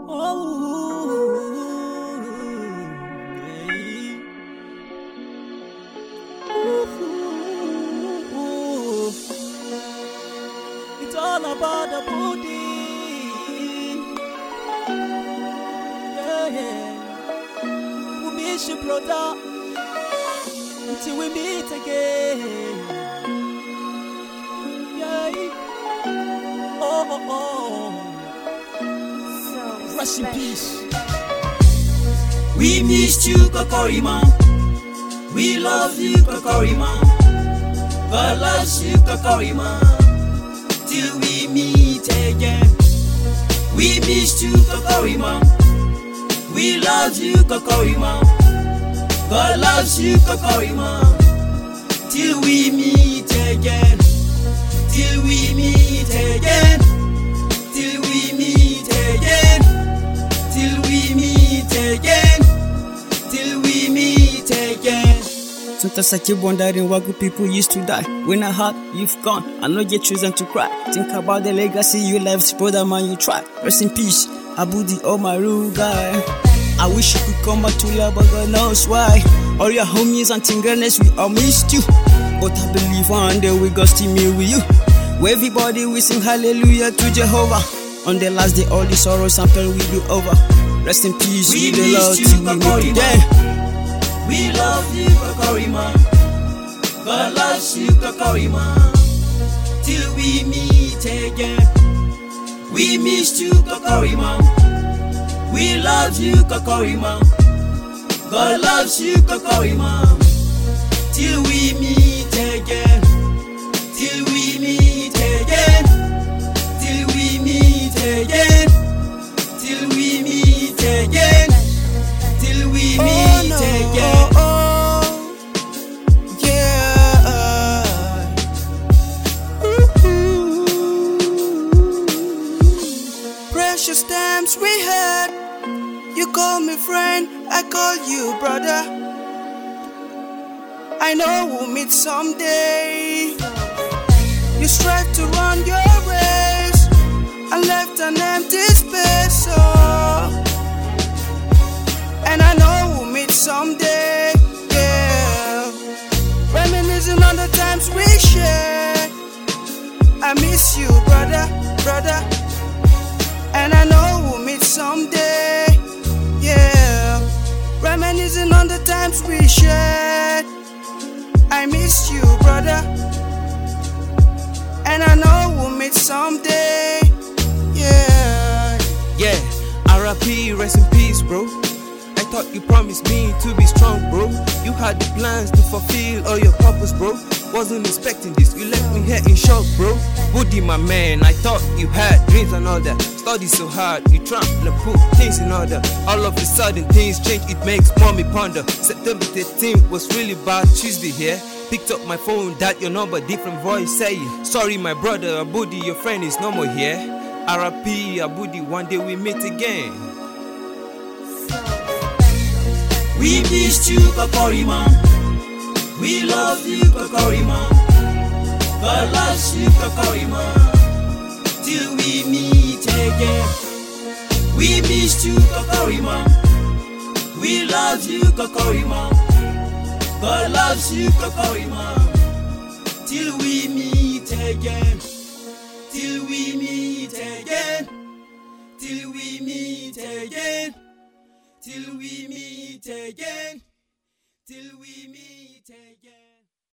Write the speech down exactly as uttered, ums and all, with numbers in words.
It's all about the booty. Yeah, yeah. We miss you, brother, until we meet again. Yeah. Oh, oh, oh. So Rest in special. peace. We missed you, Kokorima. We love you, Kokorima. God loves you, Kokorima. Till we meet again. We missed you, Kokorima. We love you, Kokorima. God loves you, Kokorima. Till we meet again. Till we meet again. Till we meet again. Till we meet again. Till we meet again. Sometimes I keep wondering why good people used to die. When I heard you've gone, I know you're choosing to cry. Think about the legacy you left, brother man, you tried. Rest in peace, Abudi, oh my real guy. I wish you could come back to love, but God knows why. All your homies and tingerness, we all missed you. But I believe one day we got still meet with you. Where everybody we sing hallelujah to Jehovah. On the last day, all the sorrows and pain will be over. Rest in peace, We with the Lord missed you, till we meet Kokorima. again. We love you, Kokorima. God loves you, Kokorima. Till we meet again. We missed you, Kokorima. We love you, Kokorima. God loves you, Kokorima. Till we meet again. Till we meet again. Till we meet again. Till we meet again. Till we meet again. Oh, yeah. Precious times we had. You call me friend, I call you brother. I know we'll meet someday. You strive to run your race and left an empty space. Oh. And I know we'll meet someday, yeah. Reminiscing on the times we shared. I miss you, brother, brother. And I know we'll meet someday, yeah. Reminiscing on the times we shared. I miss you, brother. And I know we'll meet someday, yeah. Yeah, R I P, rest in peace, bro. I thought you promised me to be strong, bro. You had the plans to fulfill all your purpose, bro. Wasn't expecting this, you left me here in shock, bro. Woody, my man, I thought you had dreams and all that. Studied so hard, you trying to put things in order. All of a sudden, things change, it makes mommy ponder. September thirteenth was really bad Tuesday here. Picked up my phone, that your number, different voice saying, sorry my brother, Abudi, your friend is no more here. R I P, Abudi, one day we meet again. We missed you, Kokorima. We love you, Kokorima. God loves you, Kokorima. Till we meet again. We missed you, Kokorima. We love you, Kokorima. God loves you, Kokorima. Till we meet again. Till we meet again. Till we meet again. Till we meet again. Till we meet